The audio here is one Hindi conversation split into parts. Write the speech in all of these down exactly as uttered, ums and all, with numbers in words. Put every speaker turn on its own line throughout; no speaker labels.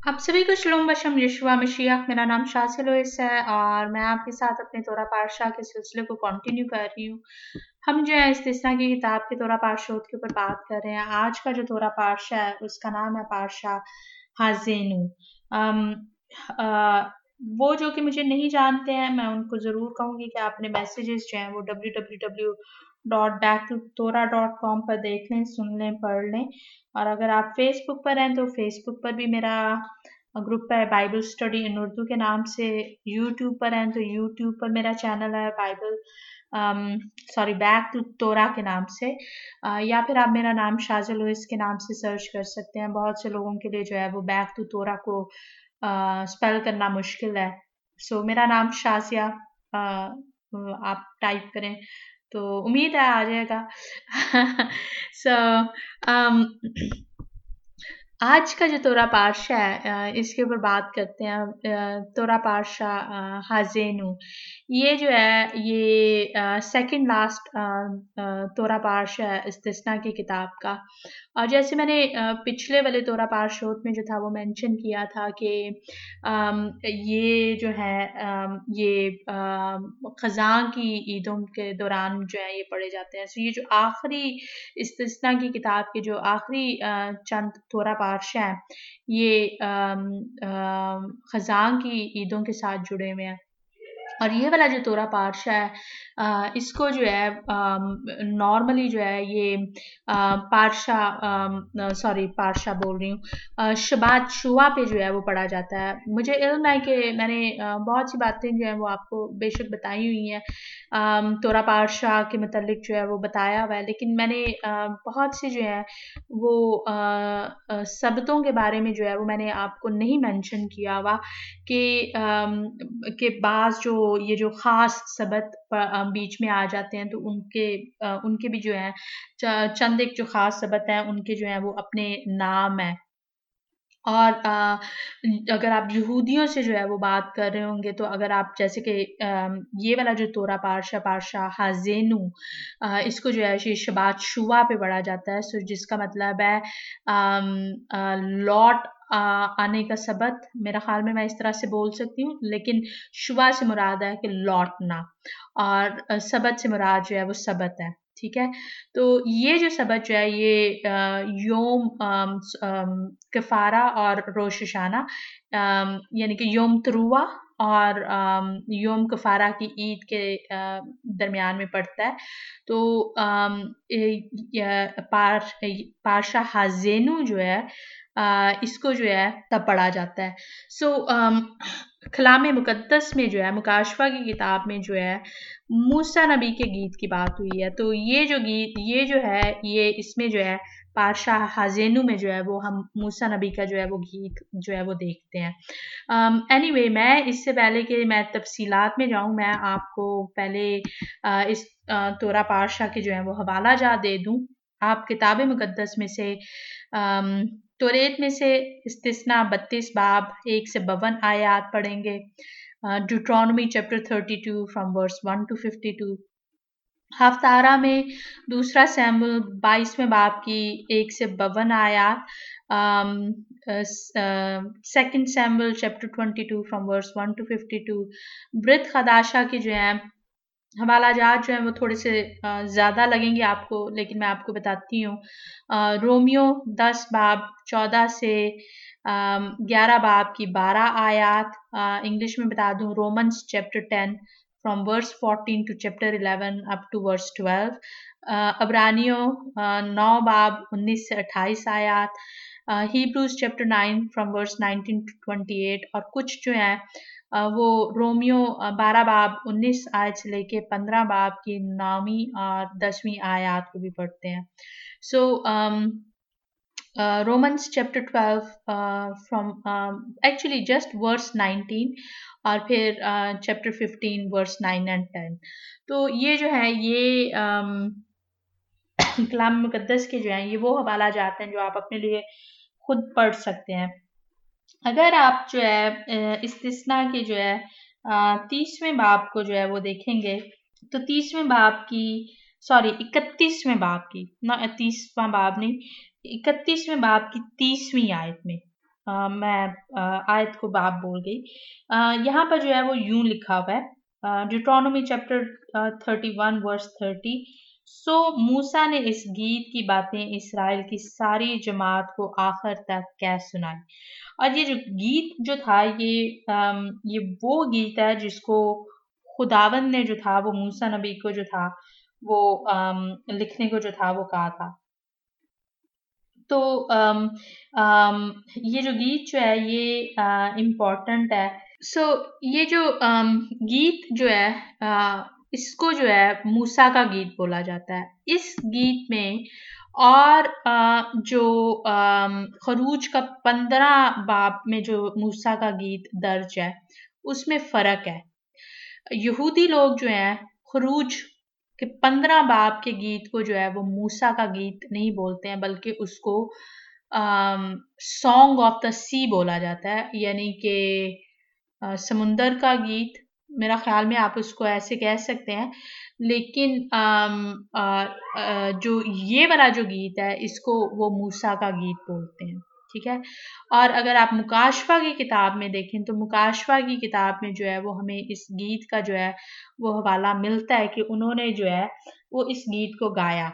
आप सभी को शलोम बशम यशवा मशीह। मेरा नाम शाज़िया लोइस है और मैं आपके साथ अपने तोरा पातशाह के सिलसिले को कंटिन्यू कर रही हूँ। हम जो है इस्तिस्ना की किताब के तोरा पातशाह के ऊपर बात कर रहे हैं। आज का जो तोरा पातशाह है उसका नाम है पातशाह हाज़ेनू। अम, अ, वो जो कि मुझे नहीं जानते हैं, मैं उनको ज़रूर कहूँगी कि अपने मैसेजेस जो हैं वो W W W dot back to Torah dot com पर देख लें, सुन लें, पढ़ लें। और अगर आप फेसबुक पर हैं तो फेसबुक पर भी मेरा ग्रुप है बाइबल स्टडी इन उर्दू के नाम से। यूट्यूब पर हैं तो यूट्यूब पर मेरा चैनल है बाइबल सॉरी बैक टू तोरा के नाम से। अ, या फिर आप मेरा नाम शाज़िया लोइस के नाम से सर्च कर सकते हैं। बहुत से लोगों के लिए जो है वो बैक टू तोरा को स्पेल करना मुश्किल है। सो मेरा नाम शाज़िया अ, आप टाइप करें तो उम्मीद है आ जाएगा। सो um, आज का जो तोरा पातशाह है इसके ऊपर बात करते हैं। तोरा पातशाह हाज़ेनू, ये जो है ये सेकंड लास्ट तोरा पातशाह है इस्तिस्ना की किताब का। और जैसे मैंने पिछले वाले तोरा पातशाह में जो था वो मेंशन किया था कि ये जो है ये ख़ज़ां की ईदों के दौरान जो है ये पढ़े जाते हैं। सो ये जो आखिरी इस्तिस्ना की किताब के जो आखिरी चंद तोरा पातशाह हैं ये ख़ज़ां की ईदों के साथ जुड़े हुए हैं। और ये वाला जो तोरा पातशाह है आ, इसको जो है नॉर्मली जो है ये पातशाह सॉरी पातशाह बोल रही हूँ शबात शुआ पे जो है वो पढ़ा जाता है। मुझे इल्म है कि मैंने आ, बहुत सी बातें जो है वो आपको बेशक बताई हुई हैं तोरा पातशाह के मतलब जो है वो बताया हुआ है, लेकिन मैंने आ, बहुत से जो है वो आ, आ, सबतों के बारे में जो है वो मैंने आपको नहीं मेंशन किया हुआ कि के बाज़ जो ये जो ख़ास सबत बीच में आ जाते हैं तो उनके उनके भी जो है चंद एक जो ख़ास सबत हैं उनके जो है वो अपने नाम हैं। और अ, अगर आप यहूदियों से जो है वो बात कर रहे होंगे तो अगर आप जैसे कि ये वाला जो तोरा पातशाह पातशाह हाज़ेनू इसको जो है शबात शुआ पे पढ़ा जाता है। सो जिसका मतलब है लौट आने का सबत। मेरा ख्याल में मैं इस तरह से बोल सकती हूँ, लेकिन शुआ से मुराद है कि लौटना और सबत से मुराद जो है वो सबत है। ठीक है, तो ये जो सबत जो है ये योम कफ़ारा और रोश हशाना यानी कि योम तरुआ और योम कफ़ारा की ईद के दरमियान में पड़ता है। तो पार पातशाह हाज़ेनू जो है इसको जो है तब पढ़ा जाता है। सो कलाम मुक़द्दस में जो है मुकाशवा की किताब में जो है मूसा नबी के गीत की बात हुई है। तो ये जो गीत ये जो है ये इसमें जो है पातशाह हाज़ेनू में जो है वो हम मूसा नबी का जो है वो गीत जो है वो देखते हैं। एनीवे um, anyway, मैं इससे पहले कि मैं तफसीलात में जाऊं मैं आपको पहले uh, इस uh, तोरा पातशाह के जो है वो हवाला जा दे दूं। आप किताब मुक़द्दस में से um, तोरेत में से इस्तिस्ना बत्तीस बाब एक से बावन आयात पढ़ेंगे। Deuteronomy chapter thirty two from verse one to fifty two. Haftarah में दूसरा सैमुअल बाईसवें बाब की एक से बावन आयात। Second Samuel chapter twenty two from verse one to fifty two. Brit Chadasha की जो है हवाला जात जो है वो थोड़े से ज़्यादा लगेंगे आपको, लेकिन मैं आपको बताती हूँ। रोमियो दस बाब चौदह से ग्यारह बाब की बारह आयात। इंग्लिश में बता दूँ Romans chapter ten from verse fourteen to chapter eleven up to verse twelve। अब्रानियों नौ बाब उन्नीस से अट्ठाईस आयात। Hebrews chapter nine from verse nineteen to twenty eight. और कुछ जो है वो रोमियो बारह बाब उन्नीस आयत से लेके पंद्रह बाब की नौवीं और दसवीं आयात को भी पढ़ते हैं। So Romans chapter twelve from actually just verse nineteen और फिर chapter fifteen verse nine and ten. तो ये जो है ये कलाम मुक़द्दस के जो हैं ये वो हवाला जाते हैं जो आप अपने लिए खुद पढ़ सकते हैं। अगर आप जो है इस्तिस्ना के जो है तीसवें बाब को जो है वो देखेंगे तो तीसवें बाब की सॉरी इकतीसवें बाब की ना तीसवां बाब नहीं इकतीसवें बाब की तीसवीं आयत में आ, मैं आ, आयत को बाप बोल गई। आ, यहाँ पर जो है वो यूं लिखा हुआ है, Deuteronomy chapter thirty one verse thirty. So मूसा ने इस गीत की बातें इस्राएल की सारी जमात को आखिर तक कह सुनाई। और ये जो गीत जो था ये अम, ये वो गीत है जिसको खुदावंद ने जो था वो मूसा नबी को जो था वो अम, लिखने को जो था वो कहा था। तो अम, अम, ये जो गीत जो है ये इम्पोर्टेंट है। सो ये जो अम, गीत जो है अ, इसको जो है मूसा का गीत बोला जाता है। इस गीत में और अ, जो अम, खरूज का पंद्रह बाब में जो मूसा का गीत दर्ज है उसमें फर्क है। यहूदी लोग जो हैं खरूज के पंद्रह बाब के गीत को जो है वो मूसा का गीत नहीं बोलते हैं, बल्कि उसको सॉन्ग ऑफ द सी बोला जाता है, यानी कि अ, समुंदर का गीत। मेरा ख्याल में आप उसको ऐसे कह सकते हैं। लेकिन अम, अ, अ, जो ये वाला जो गीत है इसको वो मूसा का गीत बोलते हैं। ठीक है। और अगर आप मुकाशवा की किताब में देखें तो मुकाशवा की किताब में जो है वो हमें इस गीत का जो है वो हवाला मिलता है कि उन्होंने जो है वो इस गीत को गाया।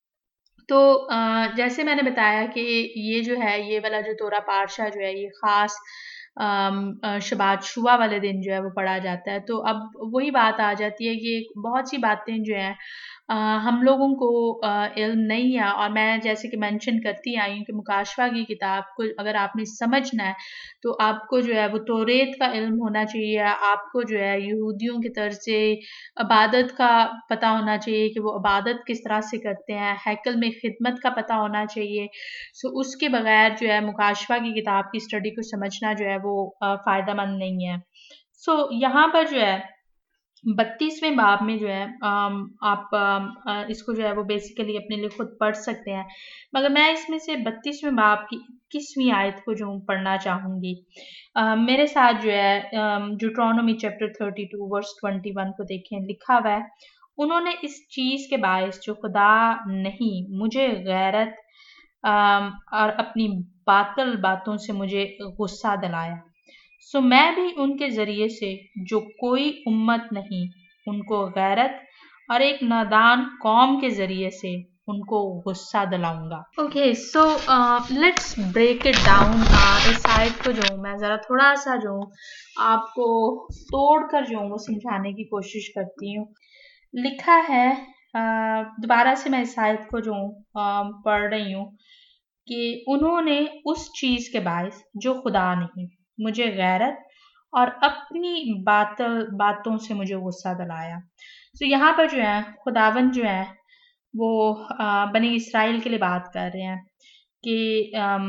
तो अ, जैसे मैंने बताया कि ये जो है ये वाला जो तोरा पारशा जो है ये ख़ास अम, अ, शबात शुआ वाले दिन जो है वो पढ़ा जाता है। तो अब वही बात आ जाती है कि बहुत सी बातें जो हैं अ, हम लोगों को अ, इल्म नहीं है। और मैं जैसे कि मेंशन करती आई हूँ कि मुकाशवा की किताब को अगर आपने समझना है तो आपको जो है वो तौरेत का इल्म होना चाहिए, आपको जो है यहूदियों के तर्ज से इबादत का पता होना चाहिए कि वो इबादत किस तरह से करते हैं, हैकल में खिदमत का पता होना चाहिए। सो उसके बगैर जो है मुकाशवा की किताब की स्टडी को समझना जो है वो अ, फ़ायदेमंद नहीं है। सो यहाँ पर जो है बत्तीसवें बाब में जो है अम, आप अम, अ, इसको जो है वो बेसिकली अपने लिए खुद पढ़ सकते हैं, मगर मैं इसमें से बत्तीसवें बाब की इक्कीसवीं आयत को जो पढ़ना चाहूँगी। अ, मेरे साथ जो है Deuteronomy chapter thirty two verse twenty one को देखें, लिखा हुआ है, उन्होंने इस चीज़ के बायस जो खुदा नहीं मुझे गैरत अम, और अपनी बातल बातों से मुझे गुस्सा दिलाया। सो मैं भी उनके ज़रिए से जो कोई उम्मत नहीं उनको गैरत और एक नादान कौम के ज़रिए से उनको गुस्सा दिलाऊंगा। Okay, so let's break it down. इस साइड को जो मैं ज़रा थोड़ा सा जो आपको तोड़ कर जो वो समझाने की कोशिश करती हूँ। लिखा है, अ, दोबारा से मैं इस आयत को जो अ, पढ़ रही हूँ कि उन्होंने उस चीज़ के बायस जो खुदा नहीं मुझे गैरत और अपनी बात बातों से मुझे गुस्सा दिलाया। तो यहाँ पर जो है खुदावन जो है वो अ, बनी इसराइल के लिए बात कर रहे हैं कि अम,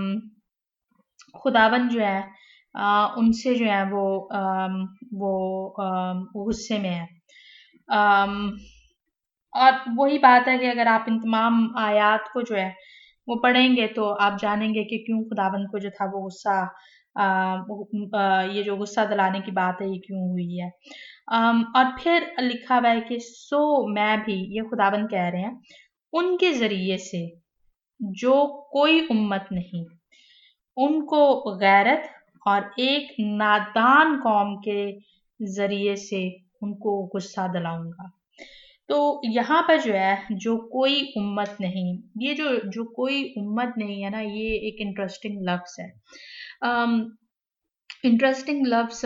खुदावन जो है अ, उनसे जो है वो अम, वो अम, वो गुस्से में है। अम, और वही बात है कि अगर आप इन तमाम आयात को जो है वो पढ़ेंगे तो आप जानेंगे कि क्यों खुदावंद को जो था वो गुस्सा अ, वो- अ, ये जो गुस्सा दिलाने की बात है ये क्यों हुई है। अम, और फिर लिखा हुआ है कि सो मैं भी, ये खुदावंद कह रहे हैं, उनके जरिए से जो कोई उम्मत नहीं उनको गैरत और एक नादान कौम के जरिए से उनको गुस्सा दिलाऊंगा। तो यहाँ पर जो है जो कोई उम्मत नहीं, ये जो जो कोई उम्मत नहीं है ना, ये एक इंटरेस्टिंग लफ्ज़ है। इंटरेस्टिंग लफ्ज़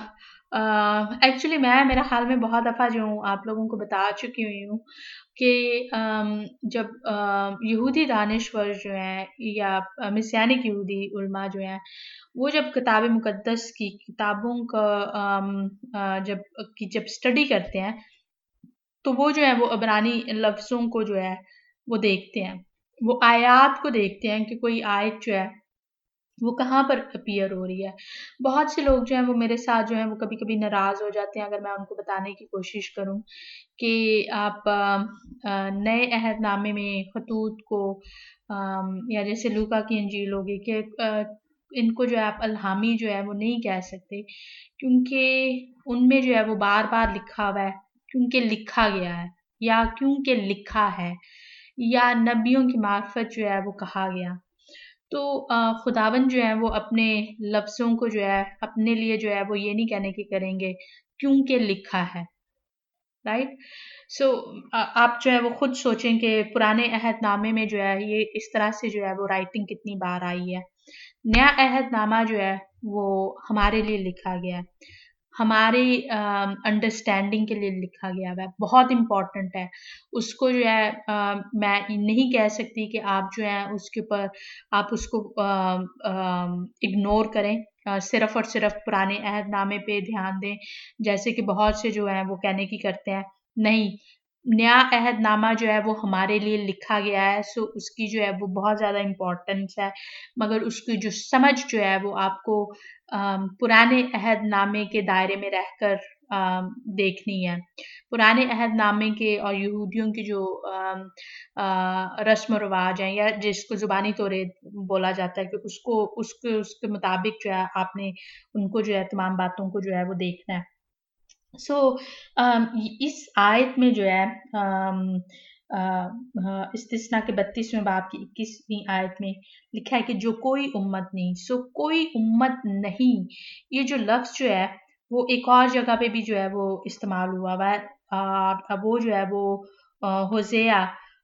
एक्चुअली मैं मेरा ख्याल में बहुत दफ़ा जो हूँ आप लोगों को बता चुकी हुई हूँ कि अम, जब अ, यहूदी दानिश्वर जो हैं या मिसियानिक यहूदी उलमा जो हैं वो जब किताब मुकद्दस की किताबों का अम, अ, जब की जब स्टडी करते हैं तो वो जो है वो अबरानी लफ्ज़ों को जो है वो देखते हैं, वो आयात को देखते हैं कि कोई आयत जो है वो कहाँ पर अपीयर हो रही है। बहुत से लोग जो हैं वो मेरे साथ जो हैं वो कभी-कभी नाराज़ हो जाते हैं अगर मैं उनको बताने की कोशिश करूँ कि आप अ, अ, नए अहदनामे में खतूत को अम, या जैसे लूका की इंजील होगी कि अ, इनको जो है आप अल्हामी जो है वो नहीं कह सकते, क्योंकि उनमें जो है वो बार-बार लिखा हुआ है, क्योंकि लिखा गया है या क्योंकि लिखा है या नबियों की मार्फत जो है वो कहा गया। तो अ, खुदावन जो है वो अपने लफ्ज़ों को जो है अपने लिए जो है वो ये नहीं कहने की करेंगे क्योंकि लिखा है, राइट। सो आप जो है वो खुद सोचें कि पुराने अहदनामे में जो है ये इस तरह से जो है वो राइटिंग कितनी बार आई है। नया अहदनामा जो है वो हमारे लिए लिखा गया है, हमारी अंडरस्टैंडिंग के लिए लिखा गया हुआ है, बहुत इम्पोर्टेंट है। उसको जो है अ, मैं नहीं कह सकती कि आप जो है उसके ऊपर आप उसको इग्नोर करें, अ, सिर्फ और सिर्फ पुराने अहदनामे पे ध्यान दें, जैसे कि बहुत से जो हैं वो कहने की करते हैं। नहीं, नया अहदनामा जो है वो हमारे लिए लिखा गया है, सो उसकी जो है वो बहुत ज़्यादा इम्पोर्टेंस है, मगर उसकी जो समझ जो है वो आपको अम, पुराने अहदनामे के दायरे में रहकर अम, देखनी है। पुराने अहदनामे के और यहूदियों की जो अम, अ, रस्म रिवाज हैं या जिसको ज़ुबानी तौर बोला जाता है कि उसको उसके उसके मुताबिक जो है आपने उनको जो है तमाम बातों को जो है वो देखना है। सो अम, इस आयत में जो है अम, अ, अ, इस्तिस्ना के बत्तीसवें बाब की इक्कीसवीं आयत में लिखा है कि जो कोई उम्मत नहीं, सो कोई उम्मत नहीं, ये जो लफ्ज़ जो है वो एक और जगह पे भी जो है वो इस्तेमाल हुआ हुआ है। और अब वो जो है वो अ, होसेया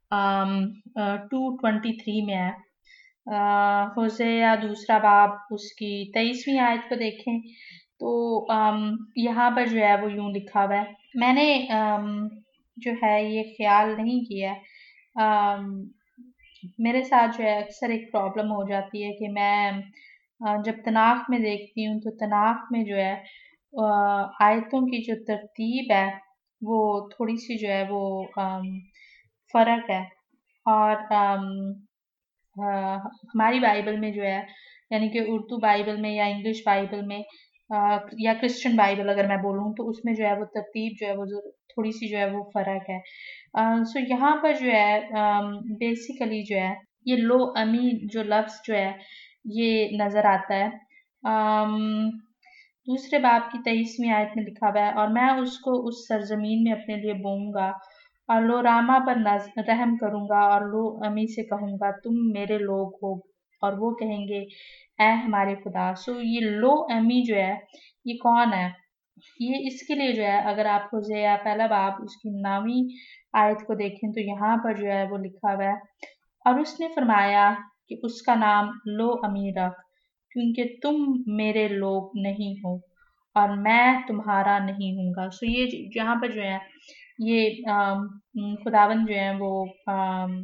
टू ट्वेंटी थ्री में है। अ, होसेया दूसरा बाब उसकी तेईसवीं आयत को देखें तो अम, यहाँ पर जो है वो यूँ लिखा हुआ है। मैंने अम, जो है ये ख्याल नहीं किया है। अम, मेरे साथ जो है अक्सर एक प्रॉब्लम हो जाती है कि मैं अ, जब तनाख में देखती हूँ तो तनाख में जो है अ, आयतों की जो तरतीब है वो थोड़ी सी जो है वो अम, फ़र्क है। और अम, अ, हमारी बाइबल में जो है यानी कि उर्दू बाइबल में या इंग्लिश बाइबल में अ, या क्रिश्चियन बाइबल अगर मैं बोलूँ तो उसमें जो है वो तरतीब जो है वो जो थोड़ी सी जो है वो फ़र्क है। अ, सो यहाँ पर जो है अम, बेसिकली जो है ये लो अमी जो लफ्ज़ जो है ये नज़र आता है। अम, दूसरे बाब की तेईसवीं आयत में लिखा हुआ है और मैं उसको उस सरजमीन में अपने लिए बोऊंगा और लो रामा पर नज रहम करूंगा और लो अमी से कहूंगा तुम मेरे लोग हो और वो कहेंगे ऐ हमारे खुदा। सो ये लो अमी जो है ये कौन है? ये इसके लिए जो है अगर आप होज़ेया पहला बाब उसकी नौवीं आयत को देखें तो यहाँ पर जो है वो लिखा हुआ है और उसने फरमाया कि उसका नाम लो अमी रख क्योंकि तुम मेरे लोग नहीं हो और मैं तुम्हारा नहीं हूँगा। सो ये ज- यहाँ पर जो है ये अम, खुदावन जो है वो अम,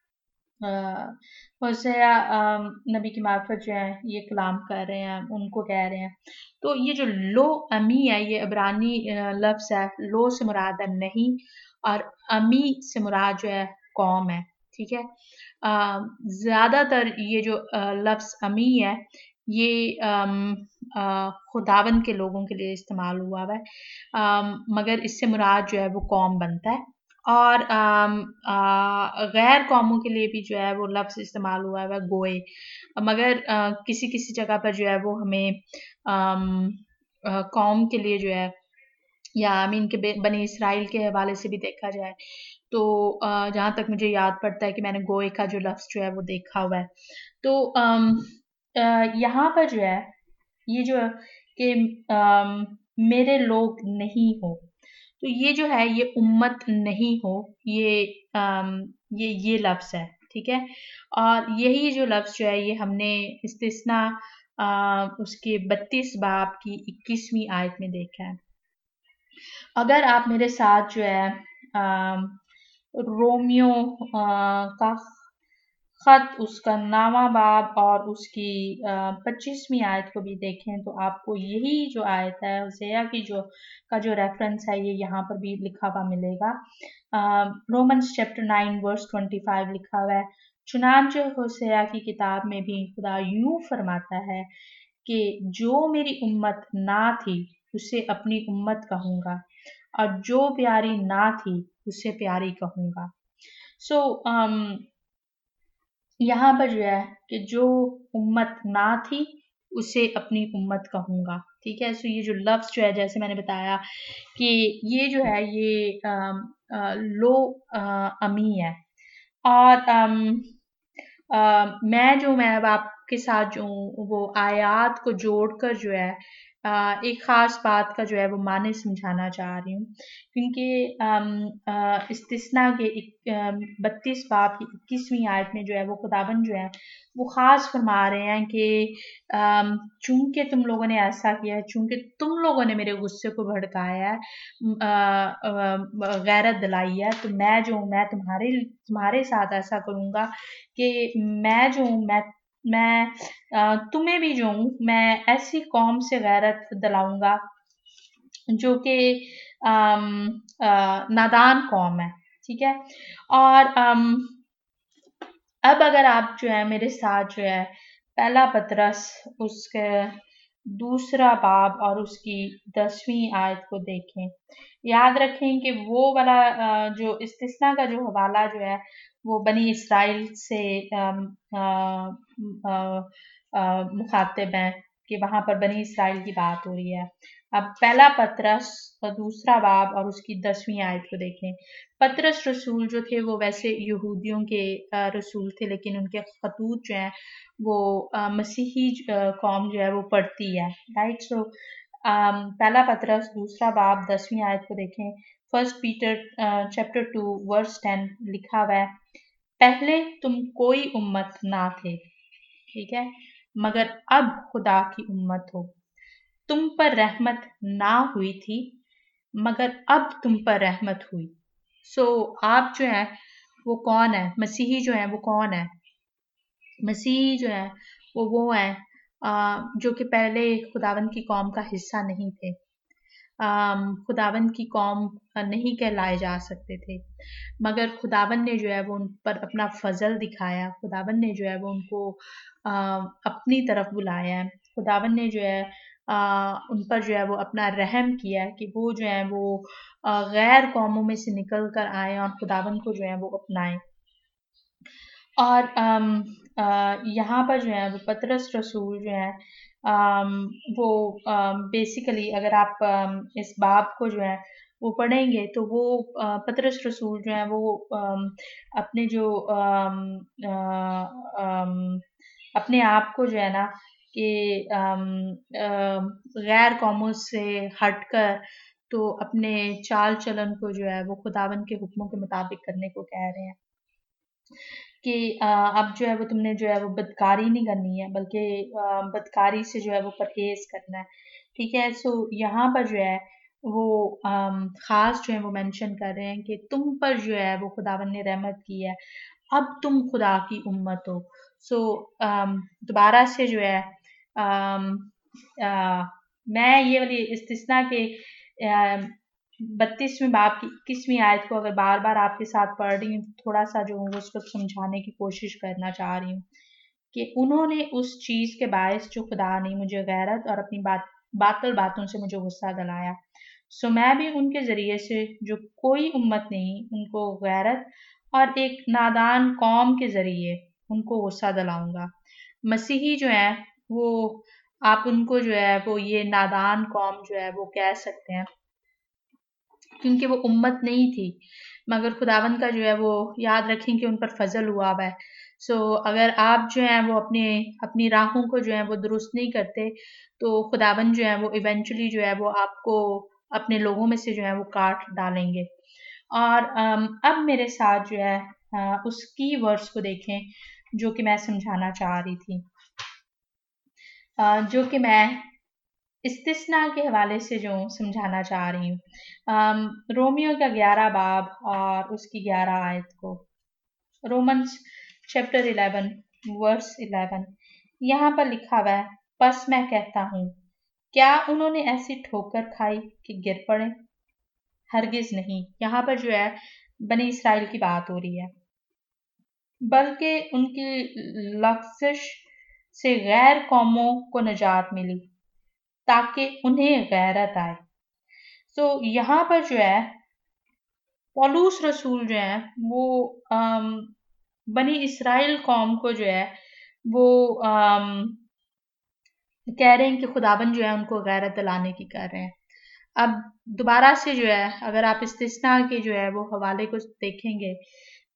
अ, होशया अम, नबी की मार्फत जो है ये कलाम कर रहे हैं, उनको कह रहे हैं। तो ये जो लो अमी है ये इब्रानी अ, लफ्ज़ है। लो से मुराद है नहीं और अमी से मुराद जो है कौम है, ठीक है। अ, ज़्यादातर ये जो अ, लफ्ज़ अमी है ये अम, अ, खुदावंद के लोगों के लिए इस्तेमाल हुआ हुआ है, अम, मगर इससे मुराद जो है वो कौम बनता है। और अम, अ, गैर कौमों के लिए भी जो है वो लफ्ज़ इस्तेमाल हुआ है गोए, मगर अ, किसी किसी जगह पर जो है वो हमें अम, अ, कौम के लिए जो है या आई मीन के बे- बनी इसराइल के हवाले से भी देखा जाए तो अ, जहाँ तक मुझे याद पड़ता है कि मैंने गोए का जो लफ्ज़ जो है वो देखा हुआ है। तो अम, अ, यहाँ पर जो है ये जो कि अम, मेरे लोग नहीं हो, तो ये जो है ये उम्मत नहीं हो, ये अम, ये ये लफ्ज़ है, ठीक है। और यही जो लफ्ज़ जो है ये हमने इस्तिस्ना अ, उसके बत्तीस बाब की इक्कीसवीं आयत में देखा है। अगर आप मेरे साथ जो है अम, रोमियो अ, का खत उसका नावा बाब और उसकी पच्चीसवीं आयत को भी देखें तो आपको यही जो आयत है होसेया की जो का जो रेफरेंस है ये यहाँ पर भी लिखा हुआ मिलेगा। Romans chapter nine verse twenty five लिखा हुआ है, चुनांचे होसेया की किताब में भी खुदा यूं फरमाता है कि जो मेरी उम्मत ना थी उसे अपनी उम्मत कहूँगा और जो प्यारी ना थी उसे प्यारी कहूँगा। सो so, um, यहाँ पर जो है कि जो उम्मत ना थी उसे अपनी उम्मत कहूँगा, ठीक है। सो ये जो लफ्ज़ जो है जैसे मैंने बताया कि ये जो है ये अम, अ, लो अ, अमी है। और अम, आ, मैं जो मैं अब आपके साथ जो हूँ वो आयात को जोड़कर जो है आ, एक ख़ास बात का जो है वो माने समझाना चाह रही हूँ, क्योंकि अम, अ, इस्तिस्ना के बत्तीस बाब की इक्कीसवीं आयत में जो है वो खुदाबंद जो है वो ख़ास फरमा रहे हैं कि अम, चूंकि तुम लोगों ने ऐसा किया है, चूंकि तुम लोगों ने मेरे गुस्से को भड़काया है, अ, अ, गैरत दिलाई है, तो मैं जो हूँ मैं तुम्हारे तुम्हारे साथ ऐसा करूँगा कि मैं जो हूँ मैं मैं अ, तुम्हें भी जो हूँ मैं ऐसी कौम से गैरत दिलाऊंगा जो कि अम, अ, नादान कौम है। ठीक है। और अम, अब अगर आप जो है मेरे साथ जो है पहला पतरस उसके दूसरा बाब और उसकी दसवीं आयत को देखें, याद रखें कि वो वाला अ, जो इस्तिस्ना का जो हवाला जो है वो बनी इसराइल से अम, अ, अ, अ, मुखातिब हैं, कि वहां पर बनी इसराइल की बात हो रही है। अब पहला पतरस और दूसरा बाब और उसकी दसवीं आयत को देखें। पतरस रसूल जो थे वो वैसे यहूदियों के अ, रसूल थे, लेकिन उनके खतूत जो हैं वो अ, मसीही अ, कौम जो है वो पढ़ती है। राइट। सो पहला पतरस दूसरा बाब दसवीं आयत को देखें। First Peter chapter two verse ten लिखा हुआ है, पहले तुम कोई उम्मत ना थे, ठीक है, मगर अब खुदा की उम्मत हो। तुम पर रहमत ना हुई थी, मगर अब तुम पर रहमत हुई। सो so, आप जो है वो कौन है? मसीही जो है वो कौन है? मसीही जो है वो वो है जो कि पहले खुदावंद की कौम का हिस्सा नहीं थे, खुदावंद की कौम नहीं कहलाए जा सकते थे, मगर खुदावंद ने जो है वो उन पर अपना फजल दिखाया। खुदावंद ने जो है वो उनको आ, अपनी तरफ बुलाया है। खुदावंद ने जो है आ, उन पर जो है वो अपना रहम किया है कि वो जो है वो आ, गैर कौमों में से निकल कर आए और खुदावंद को जो है वो अपनाएं। और अम, अ, यहाँ पर जो है वो पतरस रसूल जो है अम, वो बेसिकली अगर आप अम, इस बाब को जो है वो पढ़ेंगे तो वो अ, पतरस रसूल जो है वो अम, अपने जो अम, अ, अम, अपने आप को जो है ना कि अम, अम, गैर कौमों से हटकर तो अपने चाल चलन को जो है वो खुदावन के हुक्मों के मुताबिक करने को कह रहे हैं, कि अ, अब जो है वो तुमने जो है वो बदकारी नहीं करनी है, बल्कि अ, बदकारी से जो है वो परहेज करना है। ठीक है। सो यहाँ पर जो है वो अम, खास जो है वो मेंशन कर रहे हैं कि तुम पर जो है वो खुदावन ने रहमत की है, अब तुम खुदा की उम्मत हो। सो अम, दोबारा से जो है अम, अ, मैं ये वाली इस्तिस्ना के बत्तीसवीं बाब की इक्कीसवीं आयत को अगर बार बार आपके साथ पढ़ रही हूँ, थोड़ा सा जो हूँ उसको समझाने की कोशिश करना चाह रही हूँ कि उन्होंने उस चीज़ के बायस जो खुदा ने मुझे गैरत और अपनी बात बातल बातों से मुझे गुस्सा दिलाया, सो मैं भी उनके ज़रिए से जो कोई उम्मत नहीं उनको गैरत और एक नादान कौम के ज़रिए उनको गुस्सा दिलाऊंगा। मसीही जो है वो आप उनको जो है वो ये नादान कौम जो है वो कह सकते हैं, क्योंकि वो उम्मत नहीं थी, मगर खुदावंद का जो है वो याद रखें कि उन पर फजल हुआ हुआ है। सो so, अगर आप जो हैं वो अपने अपनी राहों को जो है वो दुरुस्त नहीं करते, तो खुदावंद जो है वो इवेंचुअली जो है वो आपको अपने लोगों में से जो है वो काट डालेंगे। और अम, अब मेरे साथ जो है अ, उसकी वर्ड्स को देखें जो कि मैं समझाना चाह रही थी, अ, जो कि मैं इस्तिस्ना के हवाले से जो समझाना चाह रही हूँ। अम, रोमियो का ग्यारह बाब और उसकी ग्यारह आयत को, Romans chapter eleven verse eleven, यहाँ पर लिखा हुआ है, बस मैं कहता हूँ, क्या उन्होंने ऐसी ठोकर खाई कि गिर पड़े? हरगिज नहीं। यहाँ पर जो है बनी इसराइल की बात हो रही है, बल्कि उनकी लफ्जिश से गैर कौमों को निजात मिली ताकि उन्हें गैरत आए। तो यहाँ पर जो है पौलुस रसूल जो है वो अम, बनी इसराइल कौम को जो है वो अम, कह रहे हैं कि खुदाबंद जो है उनको गैरत दिलाने की कर रहे हैं। अब दोबारा से जो है अगर आप इस्तिस्ना के जो है वो हवाले को देखेंगे,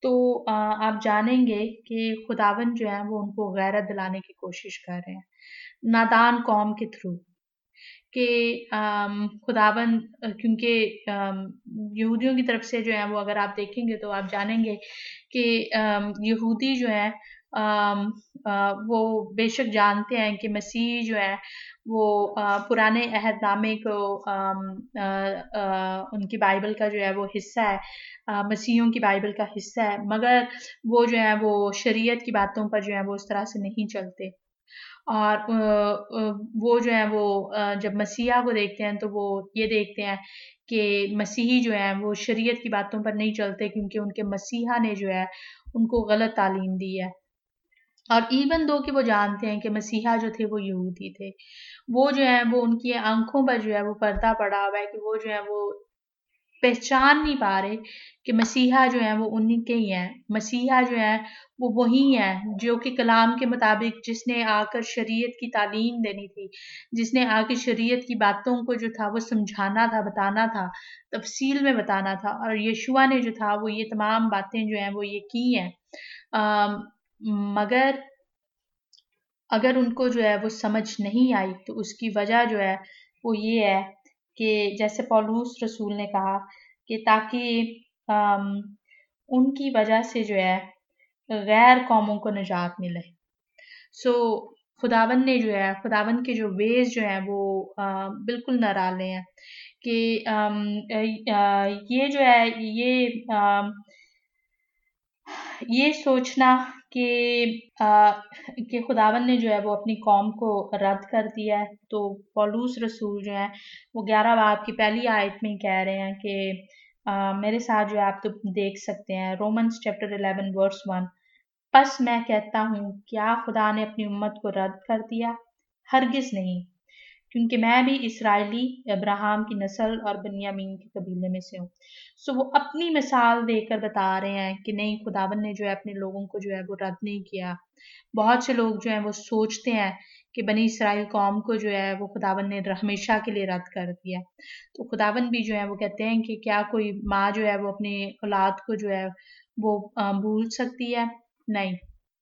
तो अ, आप जानेंगे कि खुदावंद जो है वो उनको गैरत दिलाने की कोशिश कर रहे हैं, नादान कौम के थ्रू कि अम, खुदावंद अ, क्योंकि अम, यहूदियों की तरफ से जो है वो अगर आप देखेंगे तो आप जानेंगे कि अम, यहूदी जो है अम, अ, वो बेशक जानते हैं कि मसीह जो है वो अ, पुराने अहदनामे को अम, अ, अ, उनकी बाइबल का जो है वो हिस्सा है, अ, मसीहियों की बाइबल का हिस्सा है, मगर वो जो है वो शरीयत की बातों पर जो है वो उस तरह से नहीं चलते। और अ, अ, वो जो है वो अ, जब मसीहा को देखते हैं तो वो ये देखते हैं कि मसीही जो है वो शरीयत की बातों पर नहीं चलते, क्योंकि उनके मसीहा ने जो है उनको गलत तालीम दी है। और इवन दो कि वो जानते हैं कि मसीहा जो थे वो यहूदी थे, वो जो है वो उनकी आंखों पर जो है वो पर्दा पड़ा हुआ है कि वो जो है वो पहचान नहीं पा रहे कि मसीहा जो है वो उन्हीं के ही हैं। मसीहा जो है वो वही है जो कि कलाम के मुताबिक जिसने आकर शरीयत की तालीम देनी थी, जिसने आके शरीयत की बातों को जो था वो समझाना था, बताना था, तफसील में बताना था। और यशुआ ने जो था वो ये तमाम बातें जो हैं वो ये की हैं। अम, मगर अगर उनको जो है वो समझ नहीं आई तो उसकी वजह जो है वो ये है कि जैसे पौलुस रसूल ने कहा कि ताकि अम, उनकी वजह से जो है गैर कौमों को निजात मिले। सो खुदावन ने जो है खुदावन के जो वेज जो हैं वो अ, बिल्कुल निराले हैं कि अम, अ, अ, ये जो है ये अम, ये सोचना कि अ, कि खुदावन ने जो है वो अपनी कौम को रद्द कर दिया है, तो पौलुस रसूल जो है वो ग्यारह बाब की पहली आयत में कह रहे हैं कि अ, मेरे साथ जो है आप तो देख सकते हैं Romans chapter eleven verse one. बस मैं कहता हूँ क्या खुदा ने अपनी उम्मत को रद्द कर दिया? हरगिज नहीं, क्योंकि मैं भी इसराइली अब्राहम की नस्ल और बनियामीन के कबीले में से हूँ। सो वो अपनी मिसाल देकर बता रहे हैं कि नहीं, खुदावन ने जो है अपने लोगों को जो है वो रद्द नहीं किया। बहुत से लोग जो हैं वो सोचते हैं कि बनी इसराइल कौम को जो है वो खुदावन ने हमेशा के लिए रद्द कर दिया। तो खुदावन भी जो है वो कहते हैं कि क्या कोई माँ जो है वो अपनी औलाद को जो है वो अ, भूल सकती है? नहीं।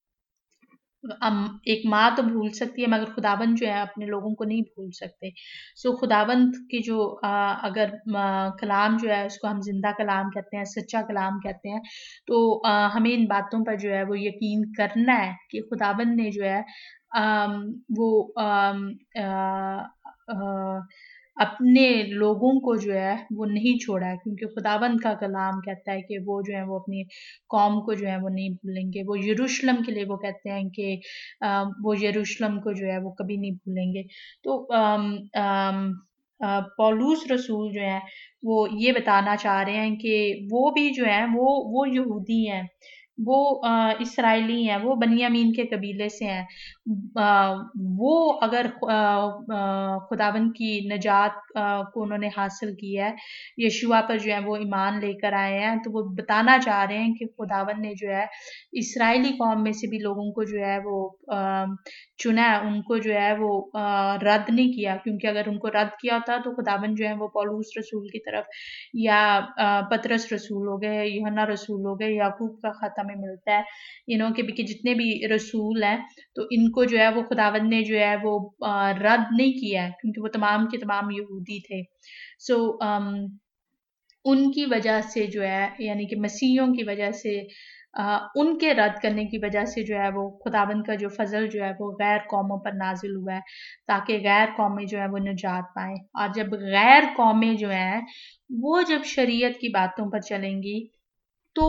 अम, एक माँ तो भूल सकती है मगर खुदावंद जो है अपने लोगों को नहीं भूल सकते। सो खुदावंद की जो अ, अगर अ, कलाम जो है उसको हम जिंदा कलाम कहते हैं, सच्चा कलाम कहते हैं, तो अ, हमें इन बातों पर जो है वो यकीन करना है कि खुदावंद ने जो है अम, वो अम, अ, अ, अपने लोगों को जो है वो नहीं छोड़ा है, क्योंकि खुदावंद का कलाम कहता है कि वो जो है वो अपनी कौम को जो है वो नहीं भूलेंगे। वो यरूशलेम के लिए वो कहते हैं कि अ, वो यरूशलेम को जो है वो कभी नहीं भूलेंगे। तो अम, अम, अ, पौलुस रसूल जो है वो ये बताना चाह रहे हैं कि वो भी जो है वो वो यहूदी हैं, वो अ, इसराइली हैं, वो बनियामीन के कबीले से हैं। अ, वो अगर अ, अ, खुदावंद की निजात अ, को उन्होंने हासिल किया है, यशुआ पर जो है वो ईमान लेकर आए हैं, तो वो बताना चाह रहे हैं कि खुदावंद ने जो है इसराइली कौम में से भी लोगों को जो है वो अ, चुना है, उनको जो है वो अ, रद्द नहीं किया, क्योंकि अगर उनको रद्द किया होता तो खुदावंद जो है वो पौलुस रसूल की तरफ या अ, पतरस रसूल हो गए, यूहन्ना रसूल हो गए, याकूब का खत हमें मिलता है, यू नो कि कि जितने भी रसूल हैं, तो इनको जो है वो खुदावंद ने जो है वो अ, रद्द नहीं किया है, क्योंकि वो तमाम के तमाम यहूदी थे। सो अम, उनकी वजह से जो है, यानी कि मसीहियों की वजह से अ, उनके रद्द करने की वजह से जो है वो खुदावंद का जो फजल जो है वो गैर कौमों पर नाजिल हुआ है, ताकि गैर कौमें जो है वो निजात पाएं। और जब गैर कौमें जो है वो जब शरीयत की बातों पर चलेंगी तो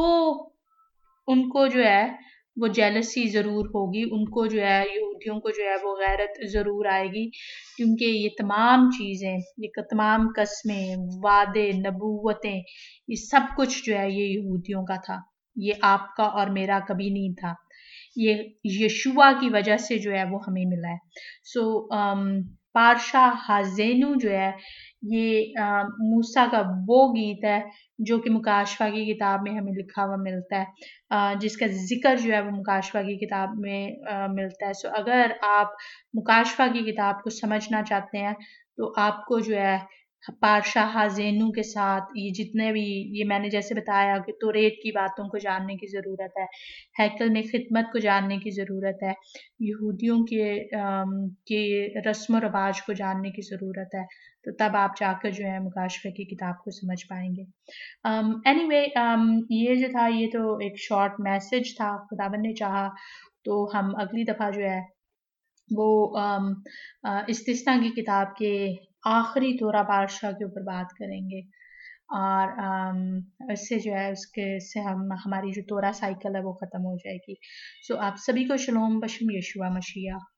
उनको जो है वो जेलसी ज़रूर होगी, उनको जो है यहूदियों को जो है वो गैरत ज़रूर आएगी, क्योंकि ये तमाम चीज़ें, ये क तमाम कस्में, वादे, नबूवतें, ये सब कुछ जो है ये यहूदियों का था। ये आपका और मेरा कभी नहीं था। ये यशुआ की वजह से जो है वो हमें मिला है। सो अम, पारशा हाज़ेनू जो है ये अ, मूसा का वो गीत है जो कि मुकाशवा की किताब में हमें लिखा हुआ मिलता है, अ, जिसका ज़िक्र जो है वो मुकाशवा की किताब में अ, मिलता है। सो अगर आप मुकाशवा की किताब को समझना चाहते हैं तो आपको जो है पारशा हाजेनू के साथ ये जितने भी ये मैंने जैसे बताया कि तोरेत की बातों को जानने की ज़रूरत है, हैकल में खिदमत को जानने की ज़रूरत है, यहूदियों के अम, के रस्म रवाज को जानने की ज़रूरत है, तो तब आप जाकर जो है मुकाशफे की किताब को समझ पाएंगे। एनीवे um, anyway, um, ये जो था ये तो एक शॉर्ट मैसेज था, खुदावन ने चाहा तो हम अगली दफ़ा जो है वो um, uh, इस्तिस्ना की किताब के आखिरी तोरा बादशाह के ऊपर बात करेंगे और um, इससे जो है उसके से हम हमारी जो तोरा साइकिल है वो ख़त्म हो जाएगी। सो so, आप सभी को शलोम बशम यशुआ मसीहा।